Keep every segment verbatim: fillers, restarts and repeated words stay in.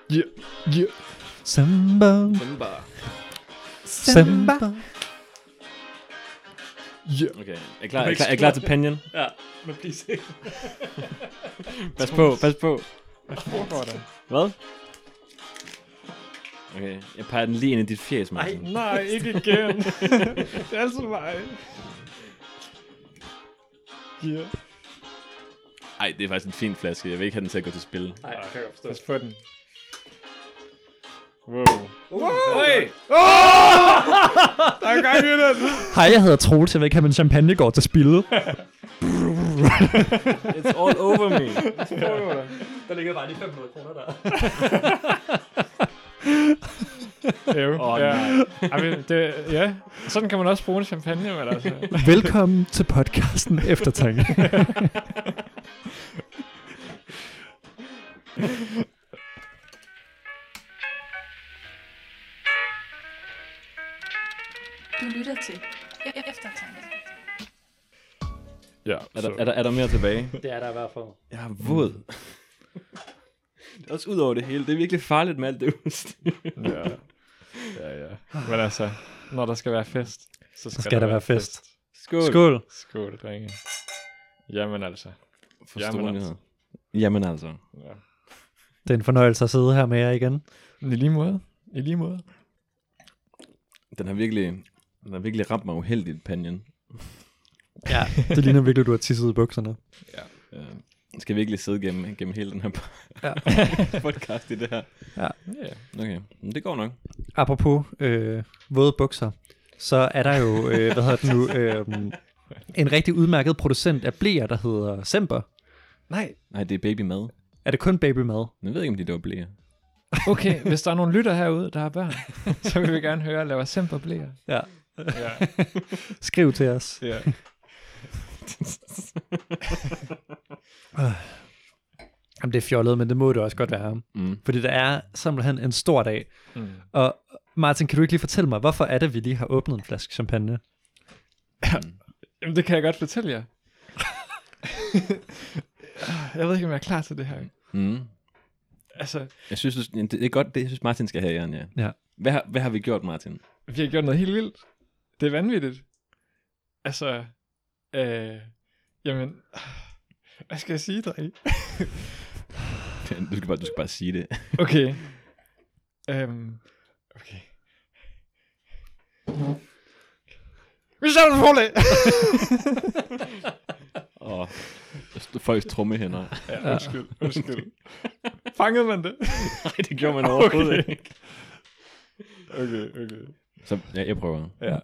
Yeah, yeah. Samba. Samba. Samba. Yeah. Okay, er I klar, er I klar, er I klar til penjen? Ja, men please ikke. Pas på, pas på. Hvad foregår der? Hvad? Okay, jeg peger den lige ind i dit fjes, Martin. Nej, nej, ikke igen. Det er altid mig. Yeah. Ej, det er faktisk en fin flaske. Jeg vil ikke have den til at gå til spil. Nej, jeg kan godt forstå. Pas på den. Wow. Wow! Hey! Oh! Der er gang i den. Hej, jeg hedder Troels. Jeg vil ikke have min champagne går til spilde. It's all over me. Der ligger bare de fem hundrede kroner der. Jo, Åh, ja. nej. I mean, det, ja, sådan kan man også bruge en champagne, men altså. Velkommen til podcasten Eftertanke. Du lytter til E- Eftertanke. Ja, Er der, er, der, er der mere tilbage? Det er der i hvert fald. Jeg har våd. Det er også ud over det hele. Det er virkelig farligt med alt det ost. ja. Ja, ja. Men altså, når der skal være fest, så skal, skal der være fest. Skål. Skål. Skål, drenge. Jamen altså. For Jamen store altså. nyheder. Jamen altså. Ja. Det er en fornøjelse at sidde her med jer igen. I lige måde. I lige måde. Den har virkelig, den har virkelig ramt mig uheldigt, panjen. Ja, det ligner virkelig, at du har tisset i bukserne. Ja. Jeg skal virkelig sidde gennem, gennem hele den her Ja. podcast i det her. Ja. Ja. Okay, men det går nok. Apropos øh, våde bukser, så er der jo, øh, hvad hedder det nu, øh, en rigtig udmærket producent af bleer, der hedder Semper. Nej. Nej, det er babymad. Er det kun babymad? Jeg ved ikke, om de der blæer. Okay, hvis der er nogle lytter herude, der har børn, så vil vi gerne høre, at lave Semper blæer. Ja. Ja. Skriv til os. Ja. Jamen, det er fjollet, men det må det også godt være. Mm. Fordi der er simpelthen en stor dag. Mm. Og Martin, kan du ikke lige fortælle mig, hvorfor er det, vi lige har åbnet en flaske champagne? Jamen, det kan jeg godt fortælle jer. Jeg ved ikke, om jeg er klar til det her. Mm. Altså, Jeg synes, det det er godt, det jeg synes, Martin skal have, Jørgen, ja. Ja. Hvad har, hvad har vi gjort, Martin? vi har gjort noget helt vildt. Det er vanvittigt. Altså, øh, jamen, hvad skal jeg sige, drenge? Du skal bare, du skal bare sige det. Okay. Um, okay. Vi starter med forlag! Åh, folks trommehænder. Ja, undskyld, undskyld. Fangede man det? Nej, det gjorde man overhovedet Okay. ikke. Okay, okay. Så ja, jeg prøver. Ja.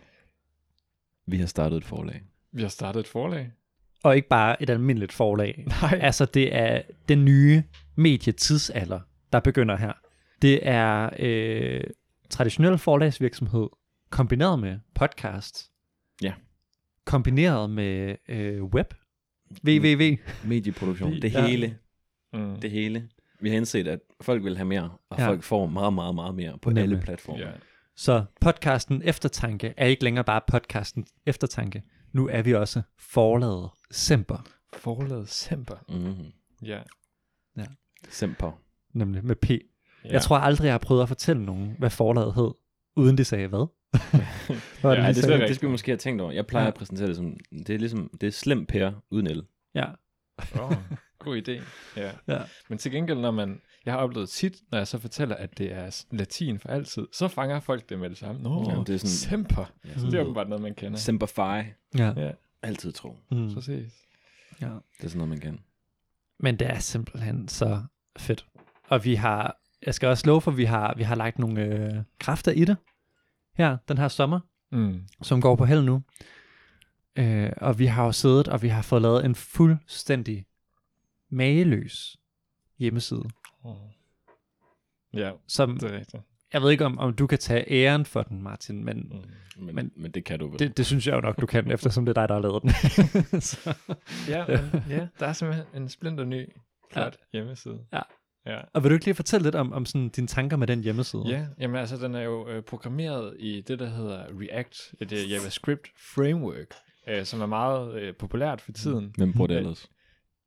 Vi har startet et forlag. Vi har startet et forlag. Og ikke bare et almindeligt forlag. Nej. Altså, det er den nye medietidsalder, der begynder her. Det er øh, traditionel forlagsvirksomhed, kombineret med podcast. Ja. Kombineret med øh, web. www. Medieproduktion. Det Ja. hele. Mm. Det hele. Vi har indset, at folk vil have mere, og Ja. folk får meget, meget, meget mere på Nemlig. alle platforme. Ja. Så podcasten Eftertanke er ikke længere bare podcasten Eftertanke. Nu er vi også forlaget Semper, Forlaget Semper. Mm-hmm. Ja. Semper. nemlig med P. Ja. Jeg tror aldrig, jeg har prøvet at fortælle nogen, hvad forlaget hed, uden de sagde hvad. Hvad var Ja, de Ja, det, sagde? skal, rigtigt. det skal vi måske have tænkt over. Jeg plejer Ja. at præsentere det som, det er ligesom, det er slem pære uden el. Ja. Oh, god idé. Ja. Ja. Men til gengæld, når man... Jeg har oplevet tit, når jeg så fortæller, at det er s- latin for altid, så fanger folk det med det samme. Nå, Ja, ja, det er sådan- Semper. Ja, Så det er åbenbart noget, man kender. Semperfy. Ja. Ja, Altid tro. Mm. præcis. Ja. Det er sådan noget, man kan. Men det er simpelthen så fedt. Og vi har, jeg skal også love for, at vi har, vi har lagt nogle øh, kræfter i det her, den her sommer, Mm. som går på held nu. Øh, og vi har jo siddet, og vi har fået lavet en fuldstændig mageløs hjemmeside, Oh. Ja, som, det er rigtigt. jeg ved ikke om, om du kan tage æren for den, Martin, men Mm. Men, Men- men, men det kan du vel. det, det synes jeg jo nok, du kan, eftersom det er dig, der har lavet den. Så. Ja, men, ja, der er simpelthen en splinter ny, flot ja. hjemmeside. Ja. Ja. Og vil du ikke lige fortælle lidt om, om sådan dine tanker med den hjemmeside? Ja, jamen altså, den er jo øh, programmeret i det, der hedder React, et øh, JavaScript framework, øh, som er meget øh, populært for tiden. Hvem bruger det ellers?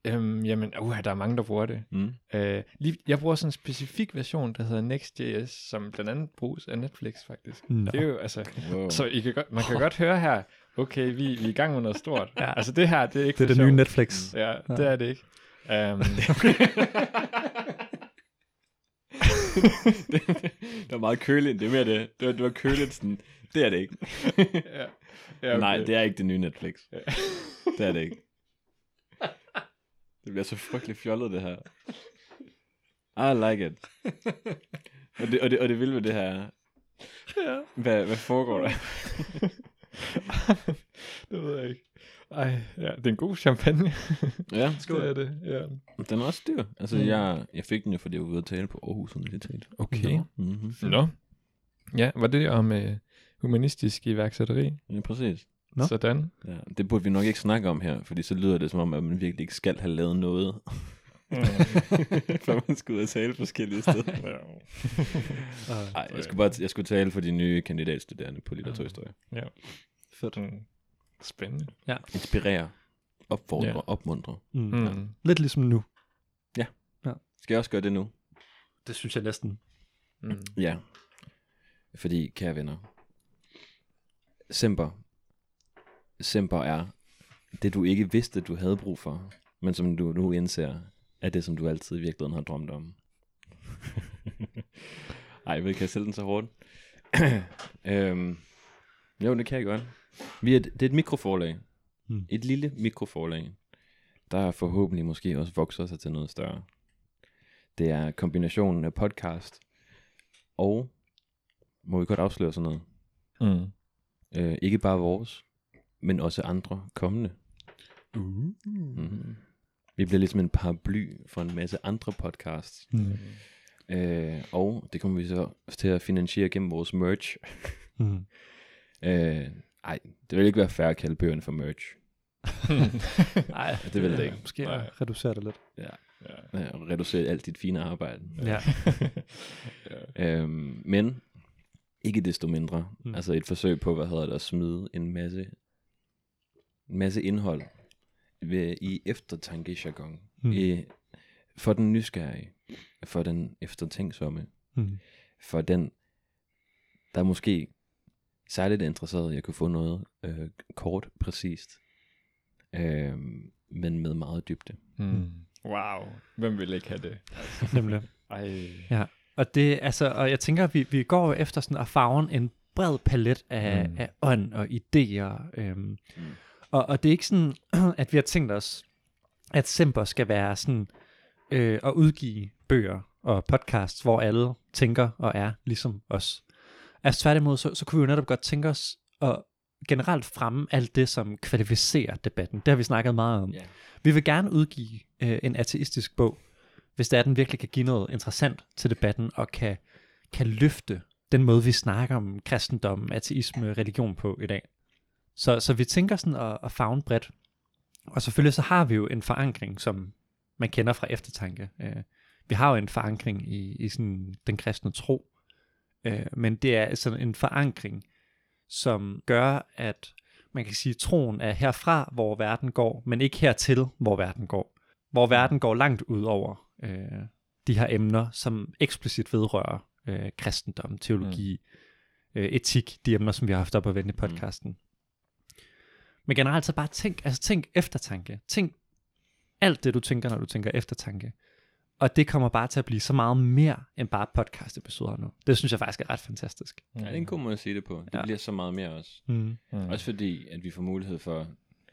Øhm, jamen, uh, der er mange, der bruger det. Mm. Uh, lige, jeg bruger sådan en specifik version, der hedder Next.js, som blandt andet bruges af Netflix, faktisk. Nå. Det er jo, altså, Wow. så I kan godt, man kan godt høre her, okay, vi, vi er i gang med noget stort. Ja. Altså det her, det er ikke Det er for det nye sjov. Netflix. Ja, det er det ikke. Um, det, det var meget køligt. Det er mere det. Det var, det var køligt sådan. Det er det ikke. ja. Ja, okay. Nej, det er ikke det nye Netflix. Ja. Det er det ikke. Det bliver så frygteligt fjollet, det her. I like it. Og det, og det, og det vil ved det her. Ja. Hvad, hvad foregår der? Det ved jeg ikke. Ej, ja, det er en god champagne. Ja, Det er det, ja. den er også dyr. Altså, Mm. jeg, jeg fik den jo, fordi jeg var ude at tale på Aarhus Universitet. Okay. Mm-hmm. Nå. Ja, var det om uh, humanistisk iværksætteri? Ja, præcis. Nå. Sådan. Ja, det burde vi nok ikke snakke om her, fordi så lyder det som om, at man virkelig ikke skal have lavet noget, før man skal ud og tale forskellige steder. Nej, jeg skulle bare jeg skulle tale for de nye kandidatstuderende på litteraturhistorie. Ja. Fedt. Mm. Spændende. Inspirere, opfordre, Ja. opmuntre. Mm. Mm. Lidt ligesom nu. Skal jeg også gøre det nu? Det synes jeg næsten. Mm. Ja. Fordi, kære venner, Semper, Semper er det, du ikke vidste, du havde brug for, men som du nu indser, er det, som du altid i virkeligheden har drømt om. Ej, jeg ved ikke, kan jeg sælge den så hårdt? øhm, jo, det kan jeg godt. Vi er, det er et mikroforlag. Mm. Et lille mikroforlag, der forhåbentlig måske også vokser sig til noget større. Det er kombinationen af podcast og, må vi godt afsløre sådan noget, Mm. øh, ikke bare vores, men også andre kommende. Uh. Mm-hmm. Vi bliver ligesom en paraply for en masse andre podcasts. Mm. Øh, og det kommer vi så til at finansiere gennem vores merch. Mm. øh, ej, det vil ikke være fair at kalde bøgerne for merch. Nej, det vil det ikke. Måske Nej. reducere det lidt. Ja. Ja. Ja, og reducere alt dit fine arbejde. Ja. Ja. Øhm, men ikke desto mindre. Mm. Mm. Altså et forsøg på, hvad hedder det, at smide en masse, en masse indhold ved, i eftertankejargon. Mm. I, for den nysgerrige, for den eftertænksomme, Mm. for den, der er måske særligt interesseret i at kunne få noget øh, kort, præcist, øh, men med meget dybde. Mm. Wow. Hvem vil ikke have det? Nemlig. Ej. Ja. Og det, altså, og jeg tænker, at vi, vi går jo efter sådan at farve en bred palet af, Mm. mm. af ånd og idéer. Øhm, Mm. og, og det er ikke sådan, at vi har tænkt os, at Semper skal være sådan øh, at udgive bøger og podcasts, hvor alle tænker og er ligesom os. Altså tværtimod, så, så kunne vi jo netop godt tænke os at generelt fremme alt det, som kvalificerer debatten. Det har vi snakket meget om. Yeah. Vi vil gerne udgive øh, en ateistisk bog, hvis det er, at den virkelig kan give noget interessant til debatten, og kan, kan løfte den måde, vi snakker om kristendom, ateisme, religion på i dag. Så, så vi tænker sådan at, at favne bredt. Og selvfølgelig så har vi jo en forankring, som man kender fra eftertanke. Øh, vi har jo en forankring i, i sådan den kristne tro, øh, men det er sådan en forankring, som gør, at man kan sige, at troen er herfra, hvor verden går, men ikke hertil, hvor verden går. Hvor verden går langt ud over øh, de her emner, som eksplicit vedrører øh, kristendom, teologi, mm. øh, etik, de emner, som vi har haft op at vende i podcasten. Mm. Men generelt så bare tænk, altså tænk eftertanke. Tænk alt det, du tænker, når du tænker eftertanke. Og det kommer bare til at blive så meget mere end bare podcast-episoder nu. Det synes jeg faktisk er ret fantastisk. Ja, det er en god måde at sige det på. Det Ja. ja. bliver så meget mere også. Mm. Mm. Også fordi, at vi får mulighed for...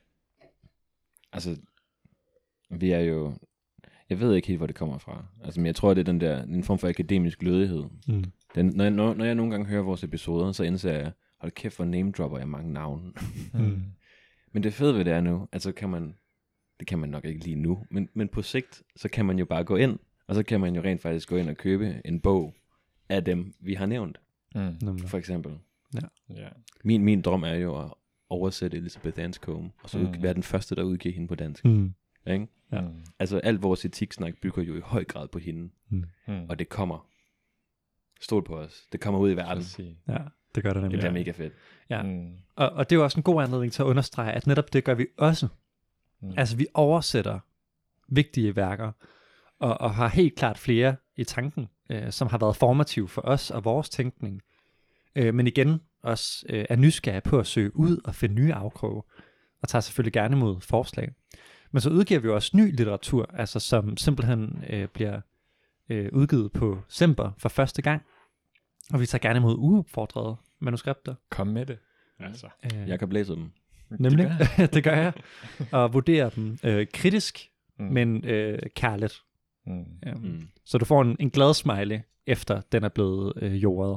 Altså, vi er jo... Jeg ved ikke helt, hvor det kommer fra. Altså, men jeg tror, det er den der en form for akademisk lødighed. Mm. Den, når, jeg, når, når jeg nogle gange hører vores episoder, så indser jeg, hold kæft, hvor name-dropper jeg mange navne. Mm. Men det fede ved det er nu, at så kan man... Det kan man nok ikke lige nu, men, men på sigt, så kan man jo bare gå ind, og så kan man jo rent faktisk gå ind og købe en bog af dem, vi har nævnt, Mm. Nemlig. for eksempel. Ja. Min, min drøm er jo at oversætte Elizabeth Anscombe, og så Mm. mm. være den første, der udgiver hende på dansk. Mm. Ikke? Ja. Mm. Altså, alt vores etiksnak bygger jo i høj grad på hende, Mm. og det kommer. Stol på os. Det kommer ud i verden. Præcis. Ja, det gør det Det nemlig. bliver mega fedt. Ja. Mm. Og, og det er jo også en god anledning til at understrege, at netop det gør vi også. Mm. Altså vi oversætter vigtige værker, og, og har helt klart flere i tanken, øh, som har været formative for os og vores tænkning. Øh, men igen også øh, er nysgerrige på at søge ud og finde nye afkroge, og tager selvfølgelig gerne imod forslag. Men så udgiver vi også ny litteratur, altså som simpelthen øh, bliver øh, udgivet på Semper for første gang. Og vi tager gerne imod uopfordrede manuskripter. Kom med det. Altså. Øh, Jeg kan blæse dem. Nemlig, det gør, det gør jeg. Og vurderer dem øh, kritisk, Mm. men øh, kærligt. Mm. Um, Mm. Så du får en, en glad smiley, efter den er blevet øh, jordet.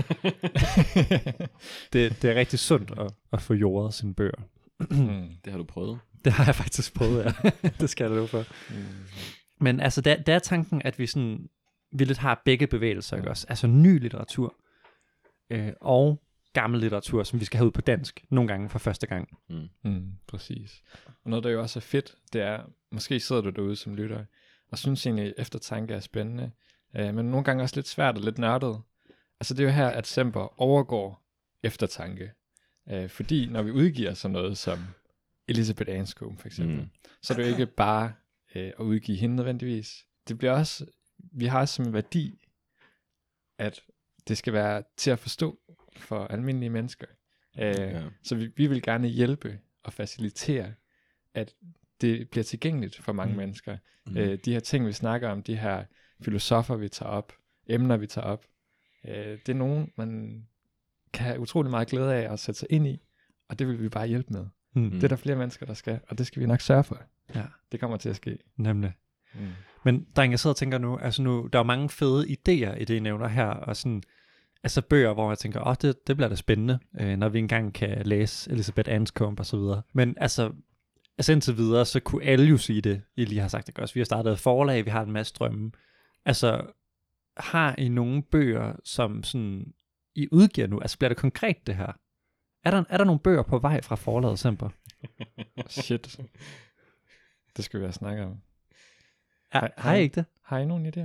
det, det er rigtig sundt at, at få jordet sine bøger. Mm. Det har du prøvet. Det har jeg faktisk prøvet, ja. Det skal jeg love for. Mm. Men altså, der, der er tanken, at vi sådan, vi lidt har begge bevægelser, ikke også? Altså ny litteratur øh, og gammel litteratur, som vi skal have ud på dansk, nogle gange for første gang. Mm. Mm, præcis. Og noget, der jo også er fedt, det er, måske sidder du derude som lytter, og synes egentlig, eftertanke er spændende, øh, men nogle gange også lidt svært og lidt nørdet. Altså det er jo her, at Semper overgår eftertanke. Øh, fordi når vi udgiver sådan noget som Elizabeth Anscombe for eksempel, Mm. så er det jo ikke bare øh, at udgive hende nødvendigvis. Det bliver også, vi har som en værdi, at det skal være til at forstå for almindelige mennesker. Øh, Ja. Så vi, vi vil gerne hjælpe og facilitere, at det bliver tilgængeligt for mange Mm. mm. mennesker. Mm. Øh, de her ting, vi snakker om, de her filosofer, vi tager op, emner, vi tager op, øh, det er nogen, man kan have utrolig meget glæde af at sætte sig ind i, og det vil vi bare hjælpe med. Mm. Mm. Det er der flere mennesker, der skal, og det skal vi nok sørge for. Ja, Det kommer til at ske. nemlig. Mm. Men dreng, jeg sidder og tænker nu, altså nu, der er jo mange fede idéer i det, I nævner her, og sådan, altså bøger, hvor jeg tænker, åh, oh, det, det bliver da spændende, øh, når vi engang kan læse Elizabeth Anscombe og så videre. Men altså, altså indtil videre, så kunne alle jo sige det, I lige har sagt det også. Vi har startet et forlag, vi har en masse drømme. Altså, har I nogle bøger, som sådan, I udgiver nu? Altså, bliver det konkret det her? Er der, er der nogle bøger på vej fra forlaget Semper? Shit. Det skal vi have snakket om. Er, Har- har I ikke det? Har I nogen idéer?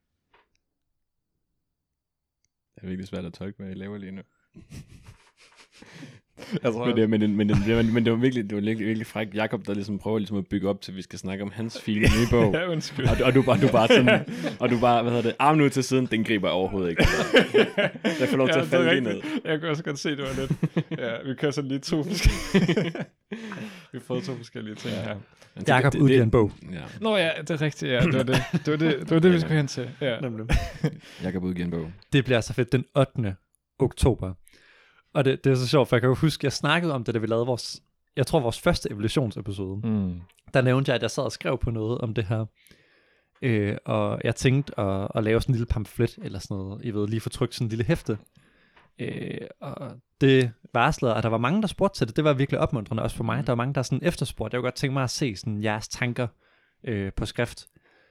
Det er virkelig svært at tolke, hvad jeg laver lige nu. Jeg tror, Men det, men, det, men, det, men, men det var virkelig, det var virkelig, virkelig frækt. Jakob, der ligesom prøver ligesom at bygge op til, at vi skal snakke om hans fine nye bog. Ja, undskyld. Og, du- og, du, bare, du bare sådan, og du bare, hvad hedder det, arm nu til siden, den griber jeg overhovedet ikke. Jeg får lov til Ja, at det er falde lige ned. rigtigt. Jeg kunne også godt se, det var lidt. Ja, vi kører sådan lige to forskellige. Vi har fået to forskellige ting her. Men Jakob det- udgiver det- en bog. Ja, Nå ja, det er rigtigt. Ja, det var det, det, var det, det, var det vi skulle hen til. Ja. Jakob udgiver en bog. Det bliver så fedt den ottende oktober. Og det, det er så sjovt, for jeg kan jo huske, jeg snakkede om det, da vi lavede vores, jeg tror vores første evolutionsepisode. Mm. Der nævnte jeg, at jeg sad og skrev på noget om det her. Øh, og jeg tænkte at, at lave sådan en lille pamflet, eller sådan noget, I ved, lige få trykt sådan en lille hæfte. Øh, og det varslede, at der var mange, der spurgte til det. Det var virkelig opmuntrende, også for mig. Der var mange, der sådan efterspurgte. Jeg kunne godt tænke mig at se sådan jeres tanker øh, på skrift.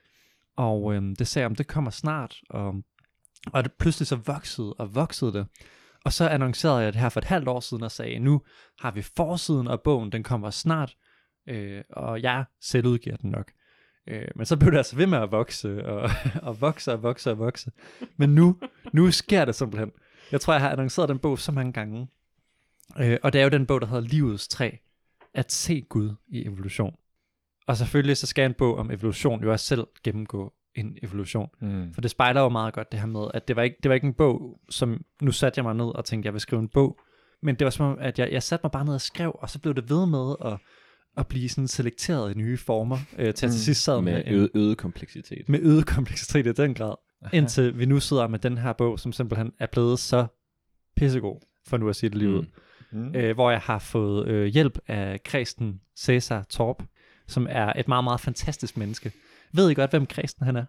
Og øh, det sagde jeg, om det kommer snart. Og, og det pludselig så voksede og voksede det. Og så annoncerede jeg det her for et halvt år siden og sagde, nu har vi forsiden af bogen, den kommer snart, øh, og jeg selv udgiver den nok. Øh, men så blev det altså ved med at vokse, og, og vokse og vokse og vokse. Men nu, nu sker det simpelthen. Jeg tror, jeg har annonceret den bog så mange gange. Øh, og det er jo den bog, der hedder Livets træ. At se Gud i evolution. Og selvfølgelig så skal en bog om evolution jo også selv gennemgå en evolution. Mm. For det spejler jo meget godt det her med, at det var ikke, det var ikke en bog, som nu satte jeg mig ned og tænkte, jeg vil skrive en bog. Men det var som om, at jeg, jeg satte mig bare ned og skrev, og så blev det ved med at, at blive sådan selekteret i nye former, øh, til at til sidst sad med, Med en, øget, øget kompleksitet. med øget kompleksitet i den grad. Indtil vi nu sidder med den her bog, som simpelthen er blevet så pissegod, for nu at sige det lige ud. Mm. Øh, hvor jeg har fået øh, hjælp af Kristen Cæsar Torp, som er et meget, meget fantastisk menneske. Ved I godt, hvem Kristen han er?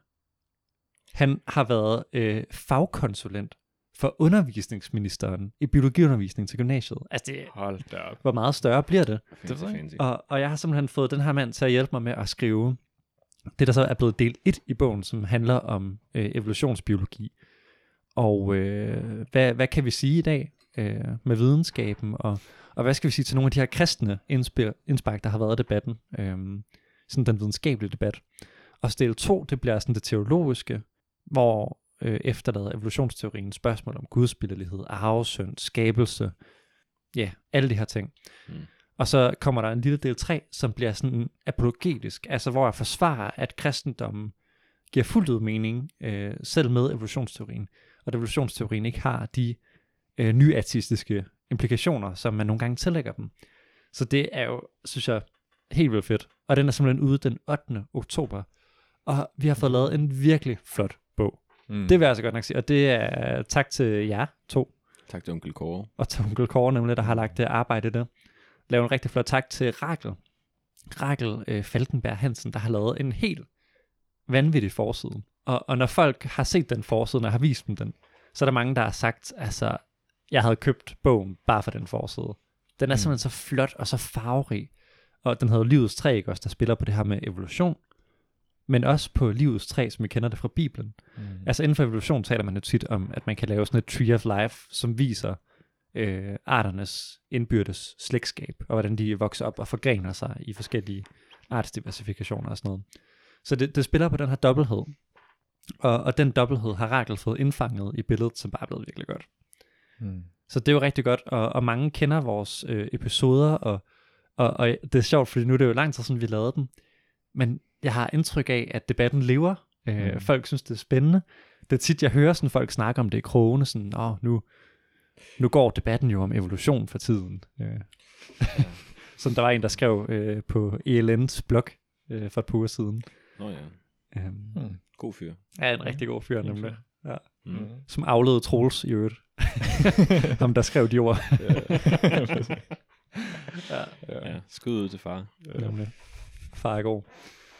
Han har været øh, fagkonsulent for undervisningsministeren i biologiundervisning til gymnasiet. Altså, det, Hold da op. hvor meget større bliver det? Fancy, fancy. Og, og jeg har simpelthen fået den her mand til at hjælpe mig med at skrive det, der så er blevet del et i bogen, som handler om øh, evolutionsbiologi. Og øh, hvad, hvad kan vi sige i dag øh, med videnskaben, og, og hvad skal vi sige til nogle af de her kristne indspil- indspark, der har været i debatten, øh, sådan den videnskabelige debat. Og del to, det bliver sådan det teologiske, hvor øh, efterlader evolutionsteorien spørgsmål om gudsbilledlighed, arvesynd, skabelse, ja, alle de her ting. Mm. Og så kommer der en lille del tre, som bliver sådan apologetisk, altså hvor jeg forsvarer, at kristendommen giver fuldt ud mening, øh, selv med evolutionsteorien, og evolutionsteorien ikke har de øh, nyateistiske implikationer, som man nogle gange tillægger dem. Så det er jo, synes jeg, helt vildt fedt. Og den er simpelthen ude den ottende oktober. Og vi har fået lavet en virkelig flot bog. Mm. Det vil jeg altså godt nok sige. Og det er tak til jer to. Tak til onkel Kåre. Og til onkel Kåre nemlig, der har lagt det arbejde der. Lavet en rigtig flot tak til Rakel. Rakel øh, Falkenberg Hansen, der har lavet en helt vanvittig forside. Og, og når folk har set den forside, og har vist dem den, så er der mange, der har sagt, altså, jeg havde købt bogen bare for den forside. Den er mm. simpelthen så flot og så farverig. Og den hedder Livets træ, ikke også, der spiller på det her med evolution, men også på livets træ, som vi kender det fra Bibelen. Mm. Altså inden for evolution taler man jo tit om, at man kan lave sådan et tree of life, som viser øh, arternes indbyrdes slægtskab, og hvordan de vokser op og forgrener sig i forskellige artsdiversifikationer og sådan noget. Så det, det spiller på den her dobbelthed, og, og den dobbelthed har Rakel fået indfanget i billedet, som bare er blevet virkelig godt. Mm. Så det er jo rigtig godt, og, og mange kender vores øh, episoder, og, og, og det er sjovt, fordi nu er det jo lang tid siden, vi lavede dem, men jeg har indtryk af, at debatten lever. Øh, mm. Folk synes, det er spændende. Det er tit, jeg hører sådan folk snakke om det i krogene, sådan, åh, nu, nu går debatten jo om evolution for tiden. Øh. Sådan der var en, der skrev øh, på E L N's blog øh, for et par uger siden. Nå ja. Øhm, mm. God fyr. Ja, en rigtig god fyr, nemlig. Ja. Mm. Som afledede Troels i øvrigt. Ham, der skrev de ord. ja, ja. ja, skud ud til far. Nemlig. Far er god.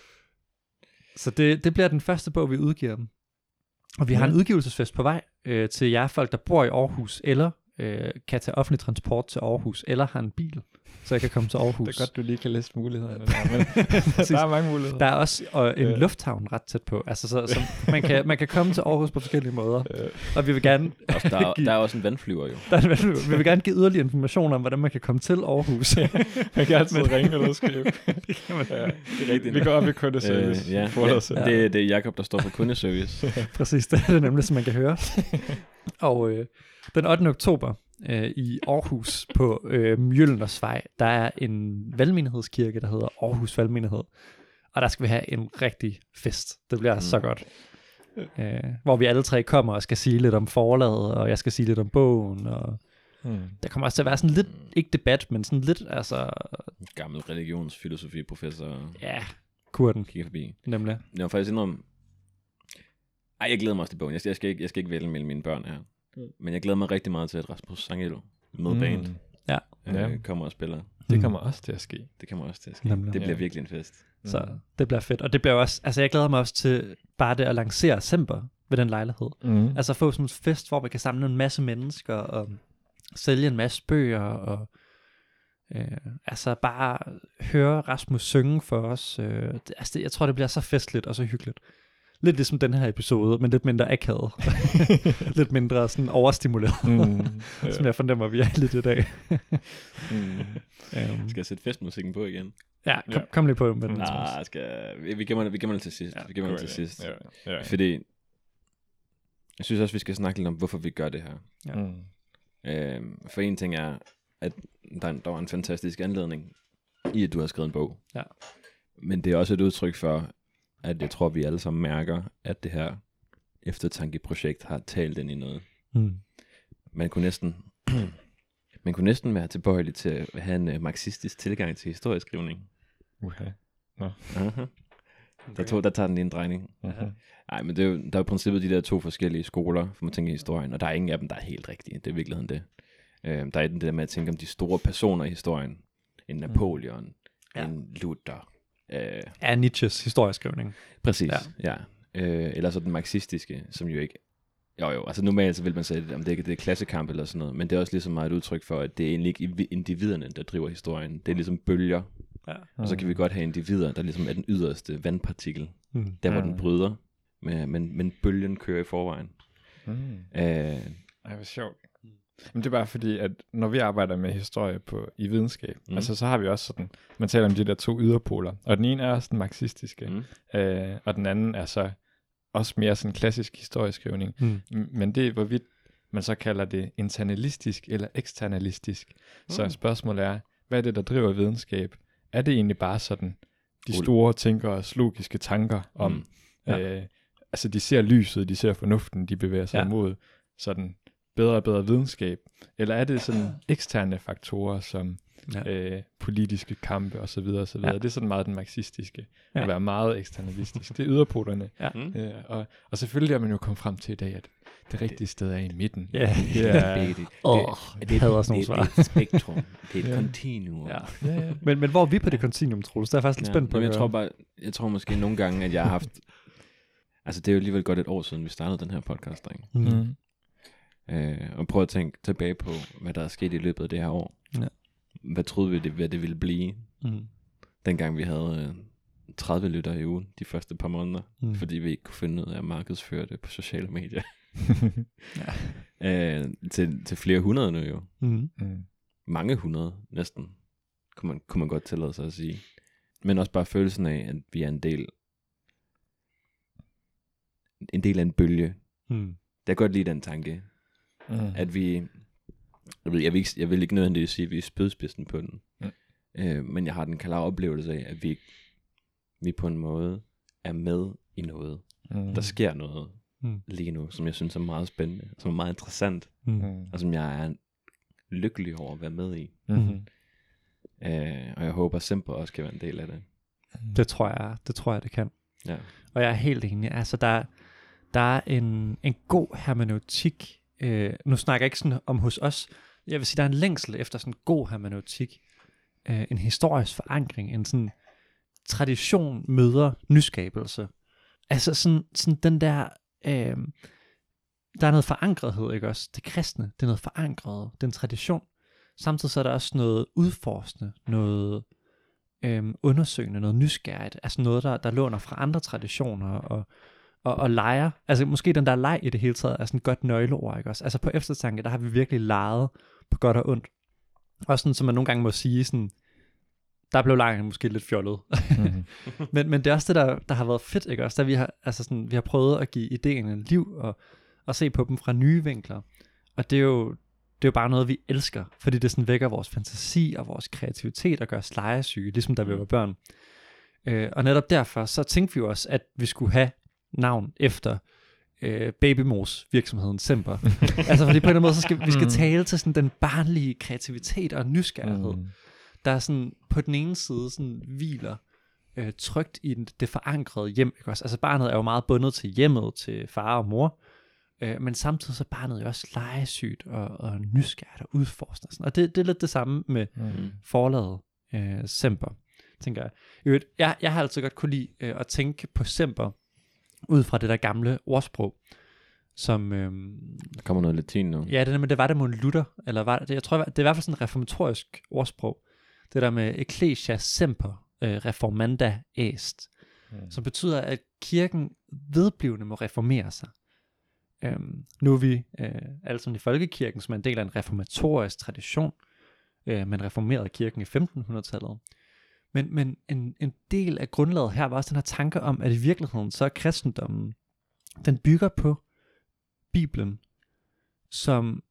Så det, det bliver den første bog, vi udgiver dem. Og vi har en udgivelsesfest på vej øh, til jer folk, der bor i Aarhus, eller øh, kan tage offentlig transport til Aarhus, eller har en bil, så jeg kan komme til Aarhus. Det er godt, du lige kan liste mulighederne der, men der er mange muligheder. Der er også og en øh. lufthavn ret tæt på, altså så, så man, kan, man kan komme til Aarhus på forskellige måder, øh. og vi vil gerne... Også, der, er, der er også en vandflyver jo. Der er en vandflyver. Vi vil gerne give yderligere information om, hvordan man kan komme til Aarhus. Man kan altid ringe eller skrive. Det kan man. Ja, det er rigtigt. Vi går op i kundeservice. Øh, ja. Ja. Det, det er Jakob, der står for kundeservice. Præcis, det er det nemlig, som man kan høre. Og øh, den ottende oktober øh, i Aarhus på øh, Mjølnersvej, der er en valgmenighedskirke, der hedder Aarhus Valgmenighed. Og der skal vi have en rigtig fest. Det bliver mm. så godt. Øh, hvor vi alle tre kommer og skal sige lidt om forlaget, og jeg skal sige lidt om bogen. Og mm. der kommer også til at være sådan lidt, ikke debat, men sådan lidt, altså... Gammel religionsfilosofi-professor. Ja, Kurten. Kigger forbi. Nemlig. Jeg var faktisk indrømme... Ej, jeg glæder mig også til bogen. Jeg, jeg, skal ikke, jeg skal ikke vælge mellem mine børn her. Mm. Men jeg glæder mig rigtig meget til, at Rasmus Sangelo med mm. band ja. øh, ja. kommer og spiller. Det kommer også til at ske. Det kommer også til at ske. Nemlig. Det bliver ja. virkelig en fest. Så mm. det bliver fedt. Og det bliver også, altså jeg glæder mig også til bare det at lancere Semper ved den lejlighed. Mm. Altså få sådan en fest, hvor vi kan samle en masse mennesker og sælge en masse bøger og øh, altså bare høre Rasmus synge for os. Øh, det, altså det, jeg tror, det bliver så festligt og så hyggeligt. Lidt ligesom den her episode, men lidt mindre akavet. Lidt mindre sådan overstimuleret, mm, ja. Som jeg fornemmer, vi er lidt i dag. mm. um. Skal jeg sætte festmusikken på igen? Ja, kom, ja. kom lige på. Men nah, skal... vi, vi gemmer det, vi gemmer det til sidst. Ja, vi gemmer det til sidst. Ja, ja, ja. Fordi jeg synes også, vi skal snakke lidt om, hvorfor vi gør det her. Ja. Mm. Øhm, for en ting er, at der, der var en fantastisk anledning i, at du har skrevet en bog. Ja. Men det er også et udtryk for, at jeg tror, vi alle sammen mærker, at det her eftertankeprojekt har talt ind i noget. Mm. Man kunne næsten man kunne næsten være tilbøjelig til at have en uh, marxistisk tilgang til historieskrivning. Okay. No. Uh-huh. Okay. Der, tog, der tager den lige en drejning. Uh-huh. Ej, men det er jo, der er jo i princippet de der to forskellige skoler, for man tænker i historien, og der er ingen af dem, der er helt rigtige. Det er i virkeligheden det. Uh, der er den der med at tænke om de store personer i historien. En Napoleon, mm. ja. en Luther. Øh, er Nietzsches historieskrivning. Præcis, ja. ja. Øh, eller så den marxistiske, som jo ikke... Jo jo, altså normalt så vil man sige, om det ikke det er klassekamp eller sådan noget, men det er også ligesom meget et udtryk for, at det er egentlig ikke individerne, der driver historien. Det er ligesom bølger. Ja. Og så kan vi godt have individer, der ligesom er den yderste vandpartikel, mm. der hvor mm. den bryder, men, men, men bølgen kører i forvejen. Mm. Øh, Ej, hvor sjovt. Men det er bare fordi, at når vi arbejder med historie på, i videnskab, mm. altså så har vi også sådan, man taler om de der to yderpoler, og den ene er også den marxistiske, mm. øh, og den anden er så også mere sådan klassisk historieskrivning, mm. men det er hvorvidt man så kalder det internalistisk eller eksternalistisk. Mm. Så spørgsmålet er, hvad er det, der driver videnskab? Er det egentlig bare sådan, de store tænkeres logiske tanker om, mm. ja. øh, altså de ser lyset, de ser fornuften, de bevæger sig ja. imod sådan bedre og bedre videnskab? Eller er det sådan eksterne faktorer, som ja. øh, politiske kampe og så videre og så videre? Ja. Det er sådan meget den marxistiske, ja. at være meget eksternalistisk. Det er yderpolerne. Ja. Øh, og, og selvfølgelig er man jo kommet frem til i dag, at det rigtige sted er i midten. Ja. Det er, det, det, oh, det, det, havde også nogle svar. Det er et spektrum. Det er et ja. kontinuum. Ja. Ja, ja. Men, men hvor er vi på det kontinuum, Troels? Det er faktisk lidt ja. spændt på. Men jeg tror bare, jeg tror måske nogle gange, at jeg har haft, altså det er jo alligevel godt et år siden, vi startede den her podcast, drenge. Mm. Øh, og prøv at tænke tilbage på, hvad der er sket i løbet af det her år. Ja. Hvad troede vi, det, hvad det ville blive, mm. dengang vi havde øh, tredive lytter i ugen de første par måneder, mm. fordi vi ikke kunne finde ud af at markedsføre det på sociale medier. ja. øh, til, til flere hundrede nu jo. Mm. Mm. Mange hundrede næsten, kunne man, kunne man godt tillade sig at sige. Men også bare følelsen af, at vi er en del, en del af en bølge. Mm. Det er godt lide den tanke. Mm. At vi, jeg vil, jeg, vil ikke, jeg vil ikke nødvendigvis sige, at vi er spydspidsen på den. Mm. Øh, men jeg har den klare oplevelse af, at vi, vi på en måde er med i noget. Mm. Der sker noget mm. lige nu, som jeg synes er meget spændende, som er meget interessant, mm. og som jeg er lykkelig over at være med i. Mm. Øh, og jeg håber, at Semper også kan være en del af det. Det tror jeg, det tror jeg, det kan. Ja. Og jeg er helt enig. Altså, der, der er en, en god hermeneutik. Øh, nu snakker jeg ikke sådan om hos os. Jeg vil sige, der er en længsel efter sådan en god hermeneutik. Øh, en historisk forankring. En sådan tradition møder nyskabelse. Altså sådan, sådan den der... Øh, der er noget forankrethed, ikke også? Det kristne, det er noget forankret. Det er en tradition. Samtidig så er der også noget udforskende, noget øh, undersøgende, noget nysgerrigt. Altså noget, der, der låner fra andre traditioner og... Og, og leger, altså måske den der leg i det hele taget, er sådan et godt nøgleord, ikke også? Altså på eftertanke, der har vi virkelig leget på godt og ondt. Også sådan, som man nogle gange må sige, sådan, der blev lejen måske lidt fjollet. Mm-hmm. men, men det er også det, der, der har været fedt, ikke også? Der vi har, altså sådan, vi har prøvet at give idéen en liv, og, og se på dem fra nye vinkler. Og det er jo, det er jo bare noget, vi elsker, fordi det sådan vækker vores fantasi og vores kreativitet og gør os legesyge, ligesom da vi var børn. Øh, og netop derfor, så tænkte vi jo også, at vi skulle have navn efter øh, Babymos virksomheden Semper. Altså fordi på en eller anden måde, så skal vi skal tale til sådan den barnlige kreativitet og nysgerrighed, mm. der er sådan på den ene side sådan hviler øh, trygt i det forankrede hjem, ikke også? Altså barnet er jo meget bundet til hjemmet, til far og mor, øh, men samtidig så er barnet jo også legesygt og, og nysgerrigt og udforskende. Og, og det, det er lidt det samme med mm. forlaget øh, Semper, tænker jeg. Jeg, jeg har altid godt kunne lide øh, at tænke på Semper ud fra det der gamle ordsprog, som... Øhm, der kommer noget latin nu. Ja, det, men det var det mod Luther, eller var det, jeg tror, det er i hvert fald sådan et reformatorisk ordsprog. Det der med ecclesia semper øh, reformanda est, mm. som betyder, at kirken vedblivende må reformere sig. Øhm, nu er vi øh, alle sammen i folkekirken, som er en del af en reformatorisk tradition, øh, men reformerede kirken i femtenhundredetallet. Men, men en, en del af grundlaget her var også den her tanke om, at i virkeligheden så er kristendommen, den bygger på Bibelen, som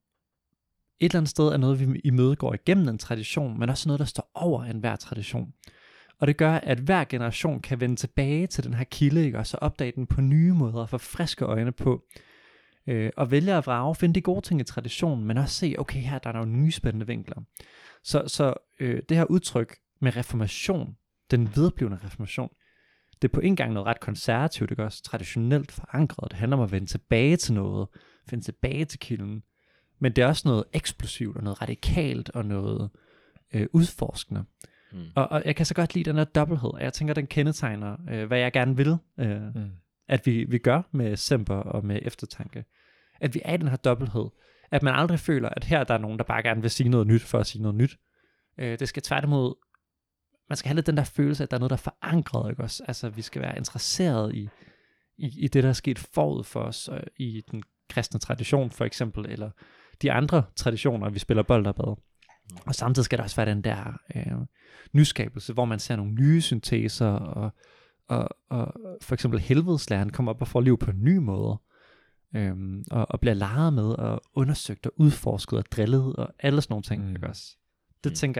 et eller andet sted er noget, vi imødegår igennem en tradition, men også noget, der står over enhver tradition. Og det gør, at hver generation kan vende tilbage til den her kilde, ikke? Og så opdage den på nye måder, og få friske øjne på, øh, og vælge at vrage, finde de gode ting i traditionen, men også se, okay, her der er nogle nye spændende vinkler. Så, så øh, det her udtryk med reformation, den vedblivende reformation, det er på en gang noget ret konservativt, det er også traditionelt forankret. Det handler om at vende tilbage til noget, finde tilbage til kilden. Men det er også noget eksplosivt og noget radikalt og noget øh, udforskende. Mm. Og, og jeg kan så godt lide den her dobbelthed, og jeg tænker, den kendetegner, øh, hvad jeg gerne vil, øh, mm. at vi, vi gør med Semper og med eftertanke. At vi er i den her dobbelthed. At man aldrig føler, at her der er nogen, der bare gerne vil sige noget nyt for at sige noget nyt. Øh, det skal tværtimod, man skal have lidt den der følelse, at der er noget, der er forankret, ikke også? Altså, vi skal være interesseret i, i, i det, der er sket forud for os, og i den kristne tradition for eksempel, eller de andre traditioner, vi spiller bold op ad. Og samtidig skal der også være den der øh, nyskabelse, hvor man ser nogle nye synteser, og, og, og for eksempel helvedeslæren kommer op og får liv på en ny måde, øh, og, og bliver leget med, og undersøgt, og udforsket, og drillet, og alle sådan nogle ting, mm. ikke også? Det mm. tænker jeg,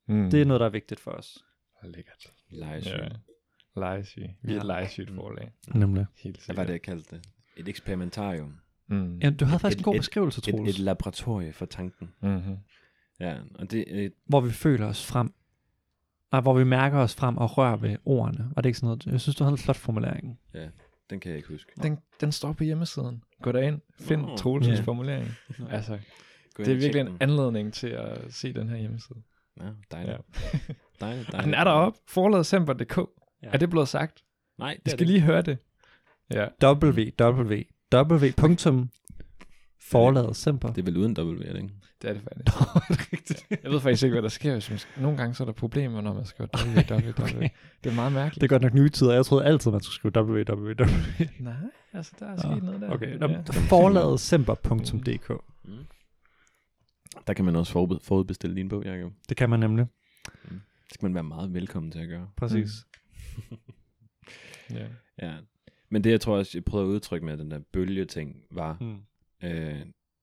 Mm. Det er noget, der er vigtigt for os. Lækkert. Legesyg. Ja. Legesyg. Vi er Ja. et legesygt forlag. Nemlig. Helt Hvad sikkert. var det, jeg kaldte det? Et eksperimentarium. Mm. Ja, du havde faktisk Et- en god et- beskrivelse, Et, Troels. et laboratorie for tanken. Mm-hmm. Ja, og det øh, Hvor vi føler os frem. Nej, hvor vi mærker os frem og rører ved ordene. Var det ikke sådan noget? Jeg synes, du havde en flot formulering. den kan jeg ikke huske. Den, den står på hjemmesiden. Gå derind. Find Nå. Troelsens Ja. formulering. Altså, Gå det er ind og virkelig tjek en den. anledning til at se den her hjemmeside. Ja, dejligt. Ja. dejligt, Og dejligt. den er deroppe. forlaget semper punktum d k. Ja. Er det blevet sagt? Nej, Vi det er skal det. lige høre det. Ja. www. w. punktum Forlaget Semper. Det er vel uden W, er det ikke? Det er det faktisk. Jeg ved faktisk ikke, hvad der sker. Hvis man skal... Nogle gange så er der problemer, når man skriver www. Okay. Det er meget mærkeligt. Det er godt nok nye tider. Jeg troede altid, man skulle skrive www. Nej, altså der er sket noget der. Okay, Ja. ja. Forlaget Semper punktum d k. Mm. Der kan man også forud- forudbestille din bog, Jacob. Det kan man nemlig. Det skal man være meget velkommen til at gøre. Præcis. Ja. Ja. Men det, jeg tror også, jeg prøvede at udtrykke med den der bølge-ting, var, Mm. øh,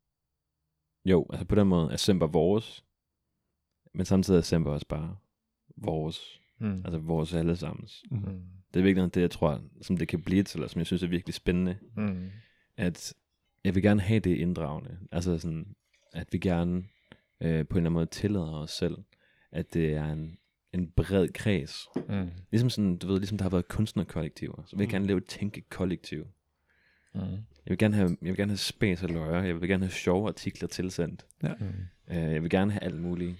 jo, altså på den måde er Semper vores, men samtidig er Semper også bare vores, Mm. altså vores allesammens. Mm. Mm. Det er virkelig det, jeg tror, som det kan blive til, eller som jeg synes er virkelig spændende, Mm. at jeg vil gerne have det inddragende. Altså sådan, at vi gerne øh, på en eller anden måde tillader os selv, at det er en, en bred kreds. Mm. Ligesom sådan, du ved, ligesom der har været kunstnerkollektiver, så vil jeg Mm. gerne lave et tænkekollektiv. Mm. Jeg vil gerne have, jeg vil gerne have spas og løjer, jeg vil gerne have sjove artikler tilsendt. Mm. Uh, jeg vil gerne have alt muligt,